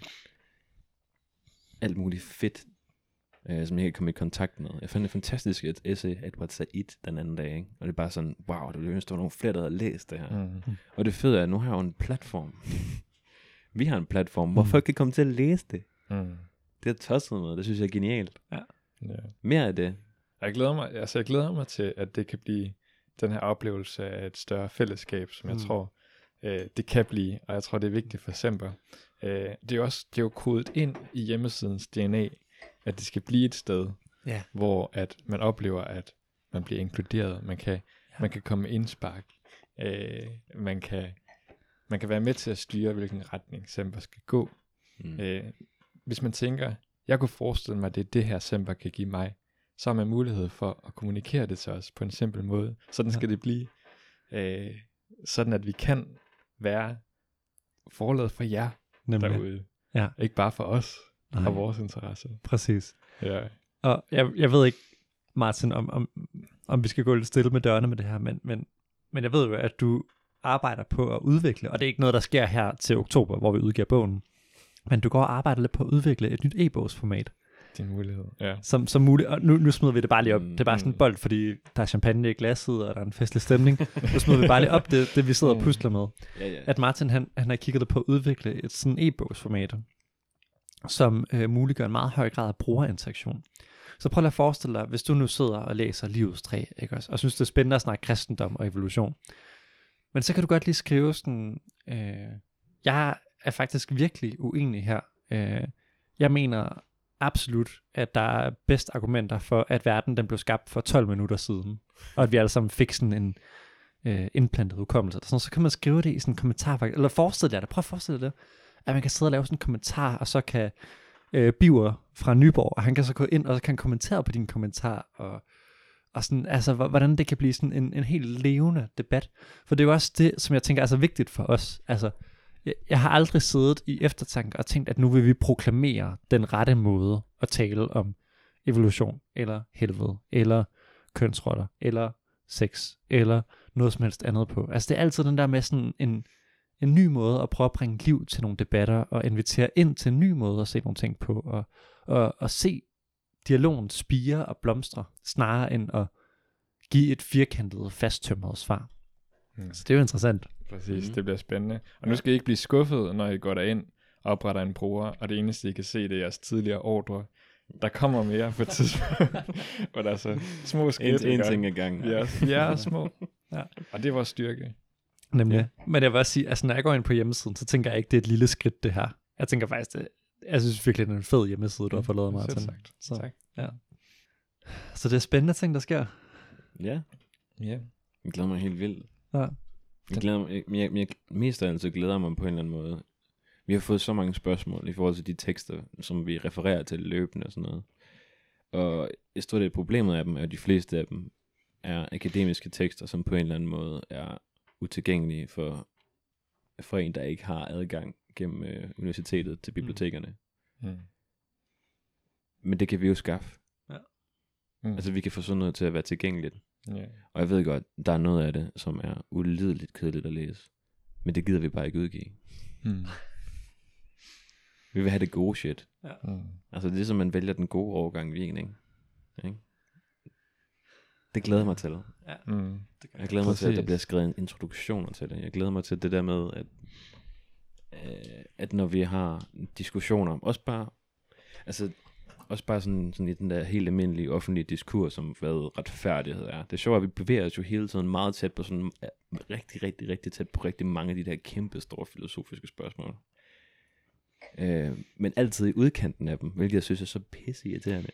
alt muligt fedt, uh, som jeg kan komme i kontakt med. Jeg fandt et fantastisk et essay af Edward Said den anden dag, ikke? Og det er bare sådan, wow, det ville ønske, der var nogle flere, der havde læst det her. Mm. Og det fede er, at nu har jeg jo en platform. Vi har en platform, hvor folk kan komme til at læse det. Mm. Det er tosset med, det synes jeg er genialt. Ja. Mere af det. Jeg glæder mig, altså jeg glæder mig til, at det kan blive den her oplevelse af et større fællesskab, som jeg Mm. tror, øh, det kan blive, og jeg tror, det er vigtigt for Semper. Øh, det er jo også, det er jo kodet ind i hjemmesidens D N A, at det skal blive et sted, Ja. hvor at man oplever, at man bliver inkluderet, man kan, Ja. man kan komme med indspark, øh, man kan, man kan være med til at styre, hvilken retning Semper skal gå. Mm. Øh, hvis man tænker, jeg kunne forestille mig, at det er det her Semper kan give mig, så har man mulighed for at kommunikere det til os på en simpel måde. Sådan skal ja. det blive. Øh, sådan at vi kan være forladet for jer Nemlig. derude. Ja. Ikke bare for os Nej. og vores interesser. Præcis. Ja. Og jeg, jeg ved ikke, Martin, om, om, om vi skal gå lidt stille med dørene med det her, men, men, men jeg ved jo, at du arbejder på at udvikle, og det er ikke noget, der sker her til oktober, hvor vi udgiver bogen, men du går og arbejder lidt på at udvikle et nyt e-bogsformat, Din mulighed. Ja. som, som muligt, og nu, nu smider vi det bare lige op. Mm. Det er bare sådan en bold, fordi der er champagne i glasset, og der er en festlig stemning. Nu smider vi bare lige op det, det vi sidder og pusler med. Ja, ja. At Martin, han, han har kigget på at udvikle et sådan e-bogsformat, som øh, muliggør en meget høj grad af brugerinteraktion. Så prøv lige at forestille dig, hvis du nu sidder og læser Livets Træ, ikke også, og synes, det er spændende at snakke kristendom og evolution, men så kan du godt lige skrive sådan, øh, jeg er faktisk virkelig uenig her. Øh, jeg mener absolut, at der er bedst argumenter for, at verden den blev skabt for tolv minutter siden, og at vi alle sammen fik sådan en øh, indplantet hukommelse. Så, så kan man skrive det i sådan en kommentar, eller forestil dig det, prøv at forestille dig det, at man kan sidde og lave sådan en kommentar, og så kan øh, Biver fra Nyborg, og han kan så gå ind, og så kan han kommentere på din kommentar, og, og sådan, altså, hvordan det kan blive sådan en, en helt levende debat. For det er jo også det, som jeg tænker er så vigtigt for os. Altså, jeg, jeg har aldrig siddet i eftertanke og tænkt, at nu vil vi proklamere den rette måde at tale om evolution, eller helvede, eller kønsroller, eller sex, eller noget som helst andet på. Altså, det er altid den der med sådan en en ny måde at prøve at bringe liv til nogle debatter, og invitere ind til en ny måde at se nogle ting på, og, og, og se dialogen spire og blomstre, snarere end at give et firkantet, fasttømret svar. Mm. Så det er jo interessant. Præcis, Mhm. det bliver spændende. Og nu skal I ikke blive skuffet, når I går derind og opretter en bruger, og det eneste, I kan se, det er jeres tidligere ordre. Der kommer mere på et tidspunkt, hvor der er så små skridt. En, en ikke? ting ad gangen. Vi er, vi er små, Ja. og det er vores styrke. Nemlig. Ja. Men jeg vil også sige, altså når jeg går ind på hjemmesiden, så tænker jeg ikke, det er et lille skridt, det her. Jeg tænker faktisk, det, jeg synes virkelig, det er en fed hjemmeside, du har fået lavet, Martin. Selv sagt. Så, Tak. ja. Så det er spændende ting, der sker. Ja, Ja. jeg glæder mig helt vildt. Ja. Jeg glæder mig, jeg, jeg, jeg, mest af alt så glæder jeg mig på en eller anden måde. Vi har fået så mange spørgsmål i forhold til de tekster, som vi refererer til løbende og sådan noget. Og jeg tror, det er problemet af dem, at de fleste af dem er akademiske tekster, som på en eller anden måde er utilgængelige for, for en, der ikke har adgang gennem øh, universitetet til bibliotekerne. Mm. Men det kan vi jo skaffe. Ja. Mm. Altså vi kan få sådan noget til at være tilgængeligt. Yeah. Og jeg ved godt, der er noget af det, som er ulideligt kedeligt at læse. Men det gider vi bare ikke udgive. Mm. Vi vil have det gode shit. Ja. Mm. Altså det er som man vælger den gode overgang vin, ikke? ikke? Det glæder mig til. Ja. Mm. Jeg glæder mig Præcis. til, at der bliver skrevet introduktioner til det. Jeg glæder mig til det der med, at, øh, at når vi har diskussioner, også bare, altså, også bare sådan, sådan i den der helt almindelige offentlige diskurs om, hvad retfærdighed er. Det er sjovt, at vi bevæger os jo hele tiden meget tæt på sådan, rigtig, rigtig, rigtig tæt på rigtig mange af de der kæmpe store filosofiske spørgsmål. Øh, men altid i udkanten af dem, hvilket jeg synes er så pisse irriterende.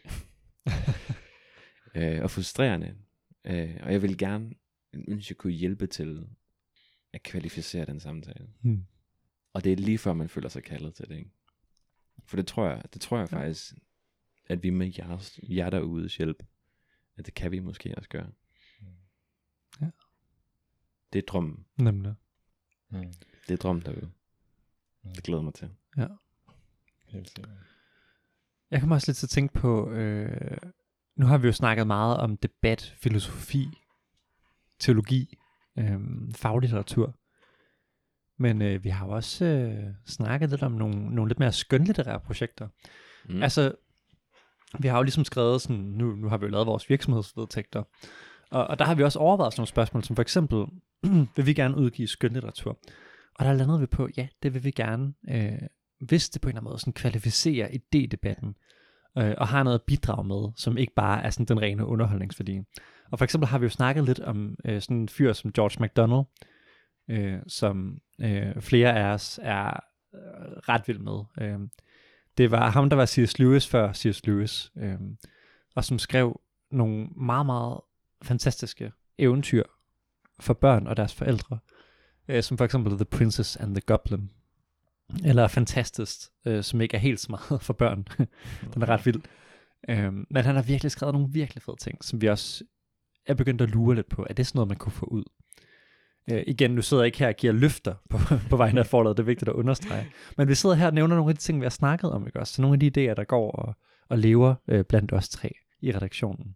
øh, og frustrerende. Øh, og jeg vil gerne ønske, jeg kunne hjælpe til at kvalificere den samtale. Hmm. Og det er lige før man føler sig kaldet til det, ikke? For det tror jeg, det tror jeg ja. faktisk, at vi med jeres, jer derudes hjælp, at det kan vi måske også gøre. Ja. Det er drømmen. Nemlig. Mm. Det er drømmen derude. Mm. Det glæder mig til. Ja. Helt sikkert. Jeg kommer også lidt til at tænke på, øh, nu har vi jo snakket meget om debat, filosofi, teologi, øh, faglitteratur. Men øh, vi har jo også øh, snakket lidt om nogle, nogle lidt mere skønlitterære projekter. Mm. Altså, vi har jo ligesom skrevet sådan, nu, nu har vi jo lavet vores virksomhedsvedtægter, og, og der har vi også overvejet sådan nogle spørgsmål, som for eksempel, vil vi gerne udgive skønlitteratur? Og der landede vi på, ja, det vil vi gerne, øh, hvis det på en eller anden måde sådan kvalificerer idédebatten, øh, og har noget at bidrage med, som ikke bare er sådan den rene underholdningsværdi. Og for eksempel har vi jo snakket lidt om øh, sådan en fyr som George MacDonald, øh, som øh, flere af os er øh, ret vild med. Øh, det var ham, der var C S Lewis før C S Lewis, øh, og som skrev nogle meget, meget fantastiske eventyr for børn og deres forældre, øh, som for eksempel The Princess and the Goblin, eller Fantastisk, øh, som ikke er helt så meget for børn. Den er ret vild. Øh, men han har virkelig skrevet nogle virkelig fede ting, som vi også er begyndt at lure lidt på. Er det sådan noget, man kunne få ud? Øh, igen, nu sidder jeg ikke her og giver løfter på, på vegne af forlaget, det er vigtigt at understrege. Men vi sidder her og nævner nogle af de ting, vi har snakket om, ikke også? Så nogle af de idéer, der går og, og lever øh, blandt os tre i redaktionen.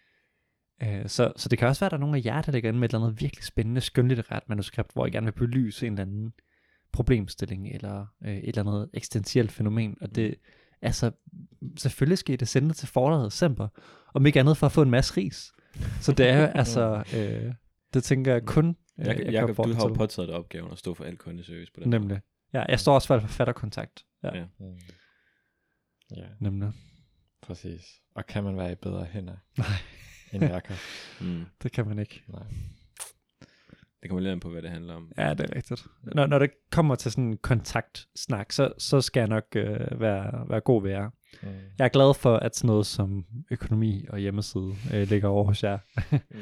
Øh, så, så det kan også være, at der er nogle af jer, der ligger inde med et eller andet virkelig spændende skønlitterært manuskript, hvor I gerne vil belyse en eller anden problemstilling, eller øh, et eller andet eksistentielt fænomen. Og det, altså, selvfølgelig skal I det sende til forlaget Semper, om ikke andet for at få en masse ris. Så det er jo, altså, øh, det tænker jeg kun, øh, jeg, jeg Jacob, du har jo påtaget opgaven at stå for alt kundeservice på den. Nemlig. Ja, jeg står også for forfatterkontakt. Ja. Ja. Mm. Ja. Nemlig. Præcis. Og kan man være i bedre hænder Nej. end Jacob? Mm. Det kan man ikke. Nej. Det kommer lidt an på, hvad det handler om. Ja, det er rigtigt. Når, når det kommer til sådan en kontaktsnak, så, så skal jeg nok øh, være, være god ved jer. Mm. Jeg er glad for, at sådan noget som økonomi og hjemmeside øh, ligger over hos jer. mm.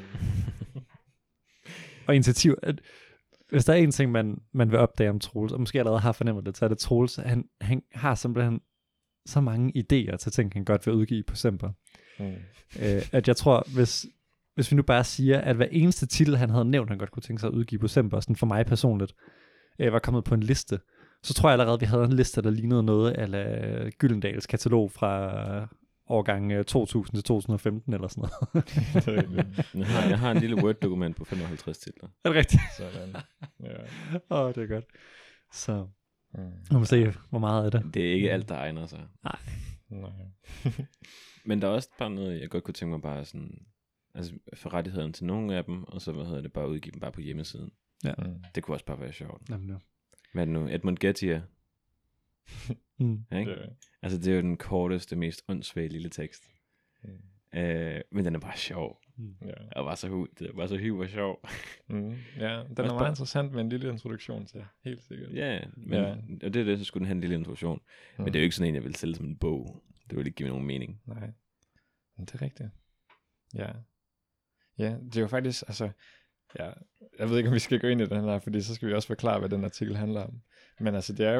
Og initiativ. At, hvis der er en ting, man, man vil opdage om Troels, og måske allerede har fornemmet det, så er det Troels. Han, han har simpelthen så mange idéer til ting, han godt vil udgive på Semper. Mm. Øh, at jeg tror, hvis... Hvis vi nu bare siger, at hver eneste titel, han havde nævnt, han godt kunne tænke sig at udgive på Semper, sådan for mig personligt, øh, var kommet på en liste, så tror jeg allerede, at vi havde en liste, der lignede noget af Gyldendals katalog fra årgang to tusind til to tusind og femten eller sådan noget. jeg, har, jeg har en lille Word-dokument på femoghalvtreds titler. Er det rigtigt? Sådan. Ja. Åh, oh, det er godt. Så mm. må man se, hvor meget er det. Det er ikke alt, der egner sig. Nej. Nej. Men der er også bare noget, jeg godt kunne tænke mig bare sådan... Altså for rettigheden til nogle af dem, og så hvad hedder det, bare udgive dem bare på hjemmesiden. Ja. Mm. Det kunne også bare være sjovt. Jamen, ja. Hvad nu? Edmund Gettier. mm. Ikke? Det altså det er jo den korteste, mest åndssvage lille tekst. Mm. Øh, men den er bare sjov. Mm. Ja. Og var så hu- det var så hyv og sjov. mm. Ja, den er meget bare... interessant med en lille introduktion til. Helt sikkert. Ja, men, ja. Og det er det, så skulle den have en lille introduktion. Mm. Men det er jo ikke sådan en, jeg vil sælge som en bog. Det vil ikke give mig nogen mening. Nej, men det er rigtigt. Ja. Ja, det er jo faktisk, altså, ja, jeg ved ikke, om vi skal gå ind i den her, fordi så skal vi også forklare, hvad den artikel handler om. Men altså, det er jo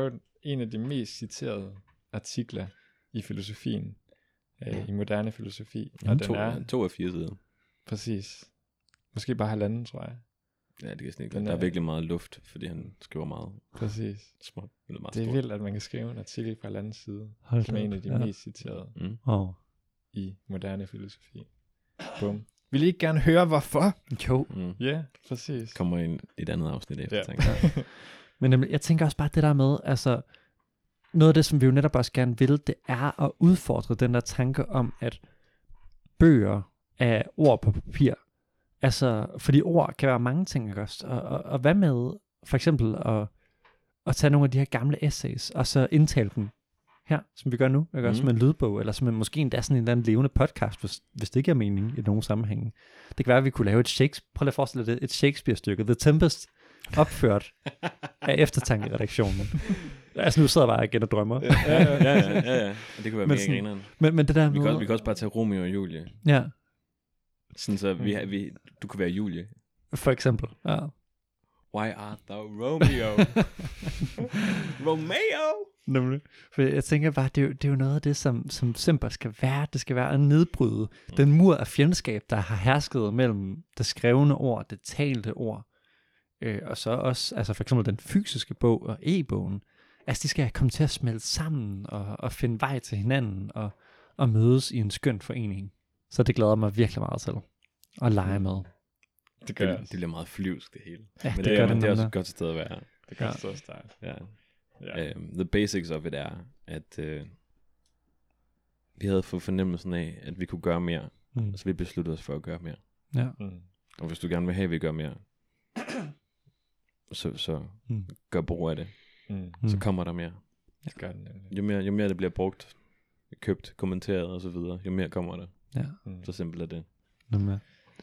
en af de mest citerede artikler i filosofien, øh, i moderne filosofi. Ja, og to, den er to af fire sider. præcis, måske bare halvanden, tror jeg. Ja, det kan jeg ikke. Den Der er er- virkelig meget luft, fordi han skriver meget Præcis. småt. Eller meget Det er stort. vildt, at man kan skrive en artikel på halvanden side, Hold som er da en op. af de Ja. mest citerede Mm. Oh. i moderne filosofi. Bum. Vil I ikke gerne høre, hvorfor? Jo. Mm. Ja, yeah, præcis. Kommer ind i et andet afsnit efter, Ja. tænker jeg. Men nemlig, jeg tænker også bare det der med, altså, noget af det, som vi jo netop også gerne vil, det er at udfordre den der tanke om, at bøger er ord på papir. Altså, fordi ord kan være mange ting, ikke også? Og, og, og hvad med for eksempel at, at tage nogle af de her gamle essays, og så indtale dem her, som vi gør nu, ikke også? Mhm. Som en lydbog, eller som en, måske endda sådan en eller anden levende podcast, hvis, hvis det ikke er mening i nogen sammenhæng. Det kan være, at vi kunne lave et Shakespeare, prøv lige at forestille dig det, et Shakespeare-stykke, The Tempest, opført af eftertankeredaktionen. Altså nu sidder jeg bare igen og drømmer. ja, ja, ja, ja, ja. Og det kunne være Men mega sådan- grineren. Men, men det der Vi med... kan, også, vi kan også bare tage Romeo og Julie. Ja, Sådan så vi, vi, du kunne være Julie. for eksempel. Ja. Why art thou Romeo? Romeo! Nemlig. For jeg tænker bare, det er jo, det er jo noget af det, som, som Semper skal være. Det skal være at nedbryde den mur af fjendskab, der har hersket mellem det skrevne ord, det talte ord, øh, og så også, altså for eksempel den fysiske bog og e-bogen. Altså de skal komme til at smelte sammen og, og finde vej til hinanden og, og mødes i en skøn forening. Så det glæder mig virkelig meget til at lege med. Det gør jeg Det, også. det bliver meget flyvsk, det hele. Ja, Men det, det, gør er, det det er også nemlig. et godt sted at være. Det gør Ja. det så start. Ja. Ja. Um, the basics of it er, at uh, vi havde fået fornemmelsen af, at vi kunne gøre mere. Mm. Så vi besluttede os for at gøre mere. Ja. Mm. Og hvis du gerne vil have, at vi gør mere, så, så Mm. gør brug af det. Mm. Mm. Så kommer der mere. Det gør den nemlig. Jo mere, jo mere det bliver brugt, købt, kommenteret og så videre, jo mere kommer der. Ja, Mm. Så simpelt er det. nemlig.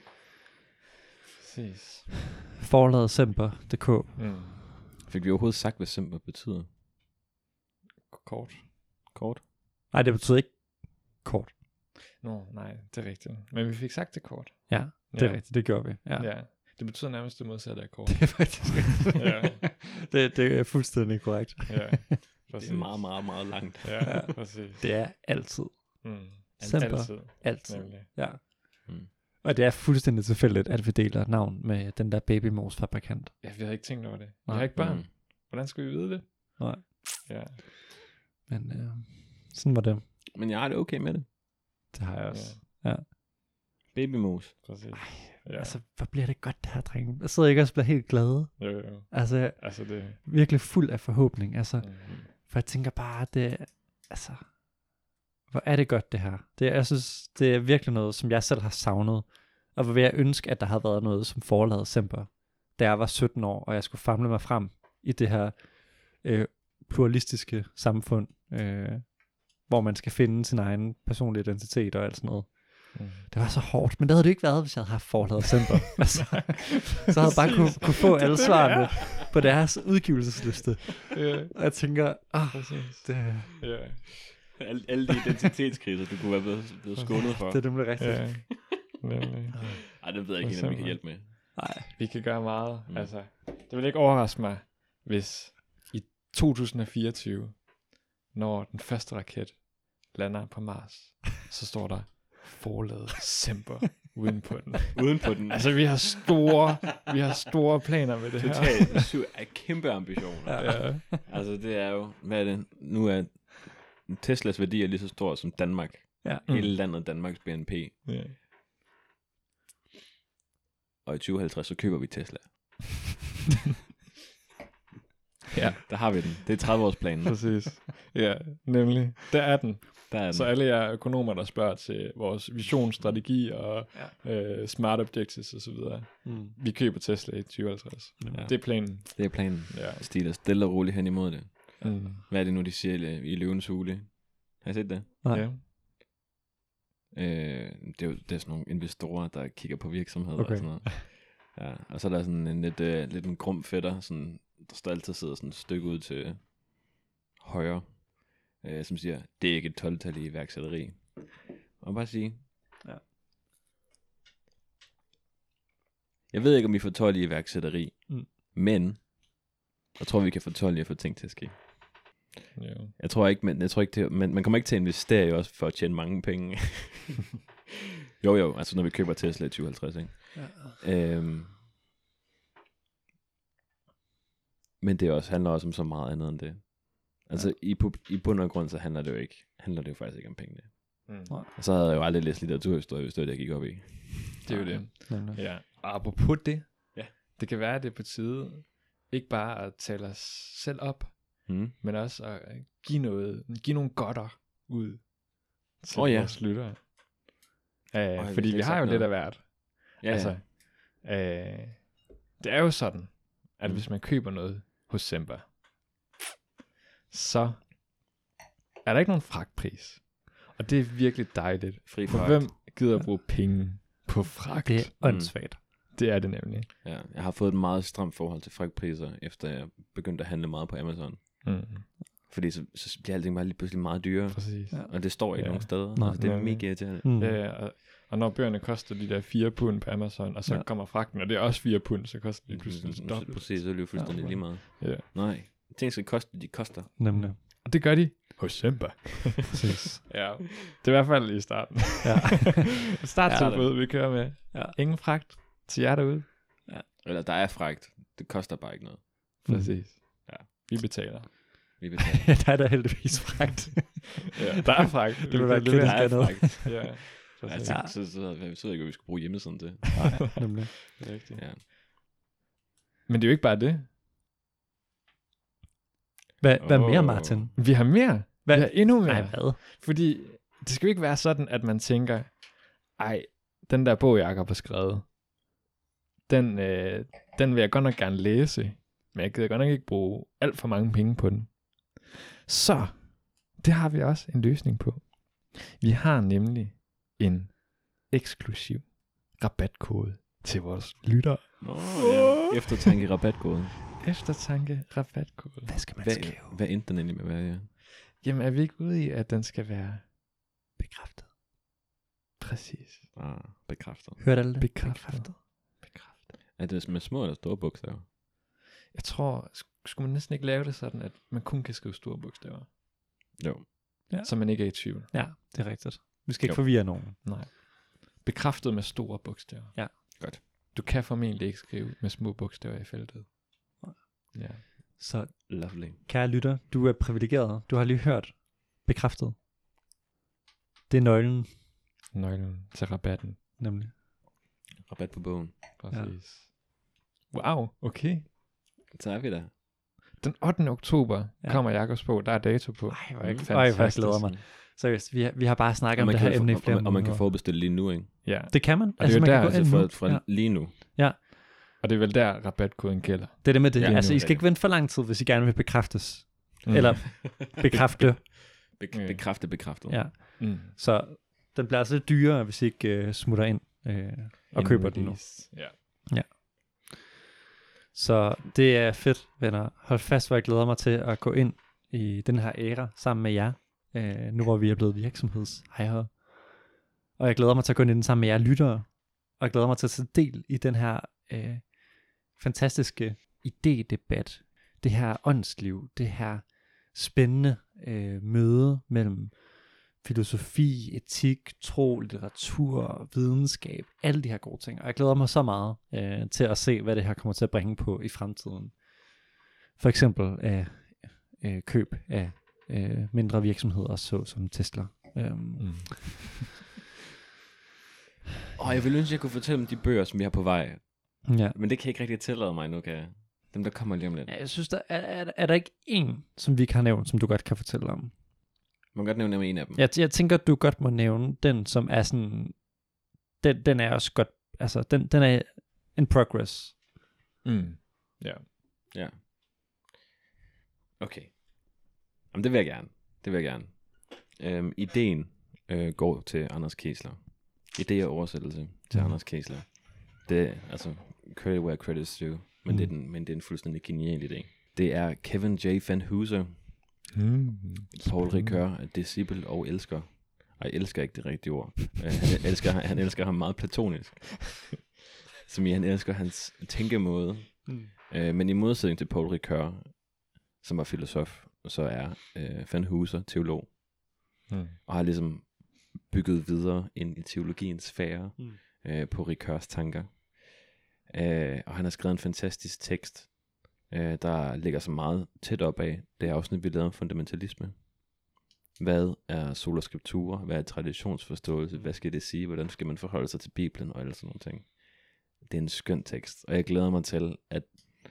Præcis. Forlaget semper punktum d k. Mm. Fik vi overhovedet sagt, hvad simper betyder? Kort. Kort? Nej, det betyder ikke kort. Nå, nej, det er rigtigt. Men vi fik sagt det kort. Ja, det er rigtigt. Det gjorde vi. Ja. Ja. Det betyder nærmest det modsatte af kort. Det er faktisk Ja. det, det er fuldstændig korrekt. Ja. Det Præcis. er meget, meget, meget langt. Ja, præcis. Det er altid. Mm. Semper. Altid. Altid. Nemlig. Ja. Mm. Og det er fuldstændig tilfældigt, at vi deler navn med den der babymors fabrikant. Ja, vi havde ikke tænkt over det. Vi Nej. har ikke børn. Mm. Hvordan skulle vi vide det? Nej. Ja. Men øh, sådan var det. Men jeg har det okay med det. Det har jeg også. Babymos. Præcis. Ja. Ja. Altså, hvor bliver det godt det her, drenge. Jeg sidder ikke og bliver helt glad. Jo, jo. Altså, jeg er Altså det... virkelig fuld af forhåbning. Altså, Mm. for jeg tænker bare, det altså, hvor er det godt det her. Det, jeg synes, det er virkelig noget, som jeg selv har savnet. Og hvor vil jeg ønske, at der havde været noget som forlaget Semper, da jeg var sytten år, og jeg skulle famle mig frem i det her øh, pluralistiske samfund, øh, hvor man skal finde sin egen personlige identitet og alt sådan noget. Mm. Det var så hårdt, men det havde det ikke været, hvis jeg havde haft forlaget Semper. altså, så havde jeg bare kunne, kunne få alle svarene på deres udgivelsesliste. Ja, Og jeg tænker, ah, præcis. det, Ja. Alle, alle de identitetskriser, du kunne være blevet, blevet skånet for. det er nemlig rigtigt. Ja. Nemlig. Ej, det ved jeg ikke, om vi kan hjælpe med. Nej. Vi kan gøre meget. Mm. Mm. Altså, det vil ikke overraske mig, hvis i to tusind og fireogtyve, når den første raket lander på Mars, så står der forlaget Semper uden på den. Uden på den. Altså, vi har store, vi har store planer med det her. Totalt su- er kæmpe ambitioner. Ja. Altså, det er jo, hvad er det? Nu er Teslas værdi er lige så stor som Danmark. Ja. Hele landet Danmarks B N P. Ja. Og i tyve halvtreds, så køber vi Tesla. Ja. Der har vi den. Det er tredive års planen. Præcis. Ja, nemlig. Der er den. Der er den. Så alle jer økonomer, der spørger til vores visionsstrategi og ja. øh, smart objectives og så videre, Mm. vi køber Tesla i tyve halvtreds. Ja. Det er planen. Det er planen. Ja. Stiler stille og roligt hen imod det. Mm. Hvad er det nu, de siger i- i Løvens Hule? Har I set det? Nej. Ja. Øh, det, er jo, det er sådan nogle investorer, der kigger på virksomheder Okay. og sådan noget. Ja, og så er der sådan en lidt, øh, lidt en grum fætter, sådan, der står altid sidder sådan et stykke ud til højre, øh, som siger, det er ikke et tolv-tal i iværksætteri. Og bare sige, Ja. Jeg ved ikke, om vi får tolv i iværksætteri, Mm. men jeg tror, vi kan få tolv i at få ting til at ske. Jo. Jeg tror ikke, men jeg tror ikke det, man, man kommer ikke til at investere i også for at tjene mange penge. jo, jo, altså når vi køber Tesla i tyve halvtreds, ikke? Ja. Øhm, men det også, handler også om så meget andet end det. Altså ja. i, i bund og grund, så handler det jo ikke, handler det jo faktisk ikke om pengene. Mm. Og så havde jeg jo aldrig læst litteraturhistorie, hvis det var det, jeg gik op i. Det er jo det. Ja. Og apropos det, ja. det kan være, at det er på tide, ikke bare at tale os selv op, mm. men også at give noget, give nogle godter ud til oh, ja. vores lyttere. Uh, oh, fordi vi har jo noget. Lidt af hvert. Ja, altså, ja. Uh, det er jo sådan, at mm. hvis man køber noget hos Semper, så er der ikke nogen fragtpris. Og det er virkelig dejligt. Fri For hvem gider at bruge penge på fragt? Det er åndssvagt. Mm. Det er det nemlig. Ja, jeg har fået et meget stramt forhold til fragtpriser, efter jeg begyndte at handle meget på Amazon. Mm. Fordi så, så bliver alting bare lige pludselig meget dyrere. Præcis. Ja. Og det står ikke ja. nogen steder. Nej, altså, det er ja. mega irriterende. Mm. Ja, og, og når bøgerne koster de der fire pund på Amazon, og så ja. kommer fragten, og det er også fire pund, så koster de pludselig dobbelt. Præcis, så er det jo fuldstændig ja. lige meget. Ja. Nej, ting skal koste, de koster. Nemlig. Og det gør de hos Semper. Præcis. Ja, det er i hvert fald i starten. Ja. Starttilbud, ja, vi kører med. Ja. Ingen fragt til jer derude. Ja. Eller der er fragt. Det koster bare ikke noget. Præcis. Ja. Vi betaler. Vi betaler. Der er der heldigvis fragt. Ja, der er fragt. Det vil være kritisk der er fragt. Ja. Altså, ja. Så, så, så, jeg ved ikke, hvad vi skal bruge hjemmesiden til. Nej, nemlig. Det er rigtigt. Ja. Men det er jo ikke bare det. Hvad, hvad oh. mere, Martin? Vi har mere. Hvad? Vi har endnu mere. Ej, hvad? Fordi det skal jo ikke være sådan, at man tænker, ej, den der bog, Jacob har skrevet, den, øh, den vil jeg godt nok gerne læse, men jeg gider godt nok ikke bruge alt for mange penge på den. Så, det har vi også en løsning på. Vi har nemlig en eksklusiv rabatkode til vores lyttere. Oh, ja. Eftertanke rabatkode. Eftertanke rabatkode. Hvad skal man hvad, skrive? Hvad endte den egentlig med at være, ja? Jamen, er vi ikke ude i, at den skal være bekræftet? Præcis. Ah, bekræftet. Hørte alle det? Bekræftet. Bekræftet. Er det med små eller store bogstaver? Jeg tror, skulle man næsten ikke lave det sådan, at man kun kan skrive store bogstaver? Jo. Ja. Så man ikke er i tvivl. Ja, det er rigtigt. Vi skal ikke jo. forvirre nogen. Nej. Bekræftet med store bogstaver. Ja. Godt. Du kan formentlig ikke skrive med små bogstaver i feltet. Ja. Så lovely. Kære lytter, du er privilegeret. Du har lige hørt bekræftet. Det er nøglen. Nøglen til rabatten. Nemlig. Rabat på bogen. Præcis. Ja. Wow, okay. Så er vi der. Den ottende oktober ja. kommer Jakobs bog. Der er dato på. Ej, hvor ikke mm. fantastisk. Ej, hvor glæder mig. Seriøst, vi har, vi har bare snakket om det her emne i flere måneder. Og man kan forbestille lige nu, ikke? Ja. Det kan man. Og altså, det er man jo der, altså fra, fra ja. lige nu. Ja. Og det er vel der, rabatkoden gælder. Det er det med det. Ja, altså, nu, I skal ikke vente for lang tid, hvis I gerne vil bekræftes. Mm. Eller bekræfte. Bek- bekræfte, bekræftet. Ja. Mm. Så den bliver altså lidt dyrere, hvis I ikke uh, smutter ind uh, og Inden køber den nu. Ja. Ja. Så det er fedt, venner. Hold fast, hvor jeg glæder mig til at gå ind i den her æra sammen med jer. Uh, nu hvor vi er blevet virksomhedsejere. Og jeg glæder mig til at gå ind i den sammen med jer lyttere. Og jeg glæder mig til at tage del i den her uh, fantastiske idédebat. Det her åndsliv. Det her spændende uh, møde mellem filosofi, etik, tro, litteratur, videnskab, alle de her gode ting. Og jeg glæder mig så meget øh, til at se, hvad det her kommer til at bringe på i fremtiden. For eksempel af øh, køb af øh, mindre virksomheder, så som Tesla. Um. Mm. Og jeg vil ønske, at jeg kunne fortælle om de bøger, som vi har på vej. Ja. Men det kan jeg ikke rigtig tillade mig nu, kan jeg? Dem, der kommer lige om lidt. Ja, jeg synes, der er, er, er der ikke en, som vi ikke har nævnt, som du godt kan fortælle om? Man kan godt nævne en af dem. Jeg, jeg tænker, at du godt må nævne den, som er sådan... Den, den er også godt... Altså, den, den er in progress. Mm. Ja. Ja. Okay. Jamen, det vil jeg gerne. Det vil jeg gerne. Øhm, ideen øh, går til Anders Kiesler. Idé og oversættelse til mm. Anders Kiesler. Det er, altså, credit where credit's due. Men, mm. det er den, men det er en fuldstændig genial idé. Det er Kevin J. Van Hooser. Mm. Paul Ricoeur, disciple og elsker. Og jeg elsker ikke det rigtige ord. uh, han, elsker, han elsker ham meget platonisk. Som i, han elsker hans tænkemåde. Mm. Uh, men i modsætning til Paul Ricoeur, som var filosof, så er øh, Van Hooser teolog, Hmm. og har ligesom bygget videre ind i teologiens sfære mm. øh, på Ricoeurs tanker. Øh, og han har skrevet en fantastisk tekst, øh, der ligger så meget tæt op af det afsnit, vi lavede om fundamentalisme. Hvad er sola scriptura? Hvad er traditionsforståelse? Hvad skal det sige? Hvordan skal man forholde sig til Bibelen og alle sådan nogle ting? Det er en skøn tekst, og jeg glæder mig til, at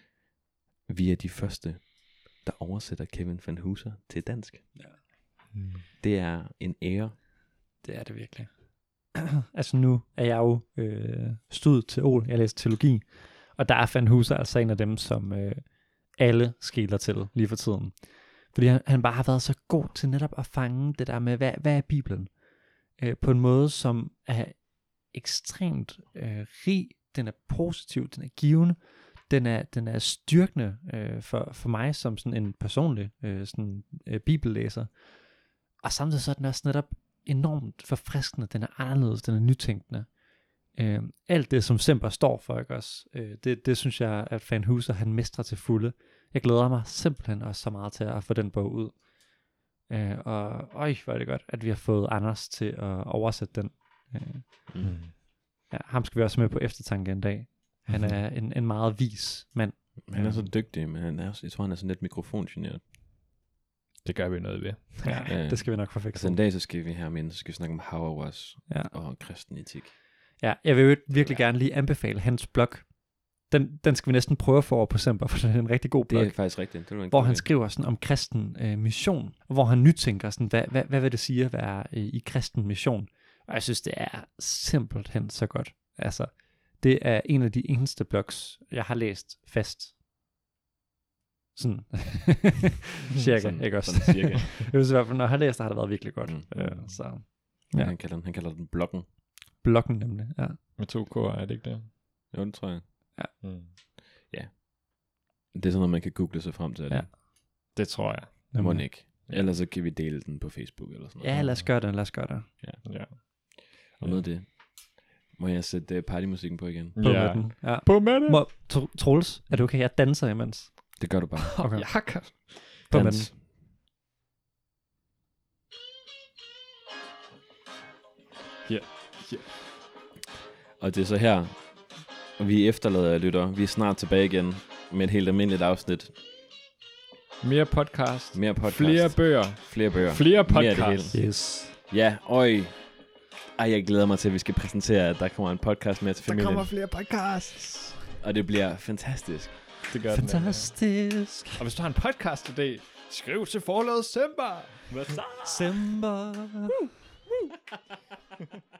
vi er de første, der oversætter Kevin Van Hooser til dansk. Ja. Hmm. Det er en ære. Det er det virkelig. Altså nu er jeg jo øh, stud til Ol, jeg læser teologi, og der er Van Hooser altså en af dem, som øh, alle skeler til lige for tiden. Fordi han, han bare har været så god til netop at fange det der med, hvad, hvad er Bibelen? Øh, på en måde, som er ekstremt øh, rig, den er positiv, den er givende, den er, den er styrkende øh, for, for mig som sådan en personlig øh, sådan, øh, bibellæser. Og samtidig så er den også netop enormt forfriskende, den er anderledes, den er nytænkende. Øh, alt det, som Semper står for, ikke også? Øh, det, det synes jeg, at Van Hooser, han mestrer til fulde. Jeg glæder mig simpelthen også så meget til at få den bog ud. Øh, og øj, hvor er det godt, at vi har fået Anders til at oversætte den. Øh, Mm. ja, ham skal vi også med på eftertanke en dag. Han er en, en meget vis mand. Han er så dygtig, men han er også, jeg tror, han er sådan lidt mikrofongeneret. Det gør vi noget ved. Ja, Ja. det skal vi nok få Altså fikset. en dag, så skal vi her med, så skal vi snakke om Hauerwas Ja. og kristen etik. Ja, jeg vil jo virkelig gerne lige anbefale hans blog. Den, den skal vi næsten prøve at få over på Semper, for det er en rigtig god Det blog. er faktisk rigtigt. Det var en Hvor god han idé. skriver sådan om kristen øh, mission, og hvor han nytænker sådan, hvad, hvad, hvad vil det sige at være øh, i kristen mission? Og jeg synes, det er simpelthen så godt. Altså, det er en af de eneste blogs, jeg har læst fast. Sådan. cirka, Sådan- ikke også? sådan cirka. Jeg synes i hvert fald, når jeg har læst, der har det været virkelig godt. Mm. Øh, så Ja. Ja. Han, kalder den, han kalder den bloggen. bloggen nemlig, ja. Med to k'er, er det ikke det? Jo, det tror jeg. Hmm. Det er sådan noget, man kan google sig frem til. Ja. Det tror jeg. Det må Nemlig. ikke. Ellers så kan vi dele den på Facebook eller sådan noget. Ja, lad os gøre det, lad os gøre det. Ja. Og med det, må jeg sætte uh, partymusikken på igen? På Ja. med den. Ja. På med det. Må, Tr- Troels, er det okay, jeg danser imens? Det gør du bare. Okay. Jeg kan. På med Dans. den. Ja. Ja. Og det er så her, og vi efterlader jer lytter. Vi er snart tilbage igen med et helt almindeligt afsnit. Mere podcast. Mere podcast. Flere bøger. Flere bøger. Flere Mere af det podcasts. hele. Yes. Ja, øj. Ej, jeg glæder mig til, at vi skal præsentere, at der kommer en podcast mere til familien. flere podcasts. Og det bliver fantastisk. Det gør den. Fantastisk. Og hvis du har en podcast-idé, skriv til forlaget Semper. Hvad så? Semper.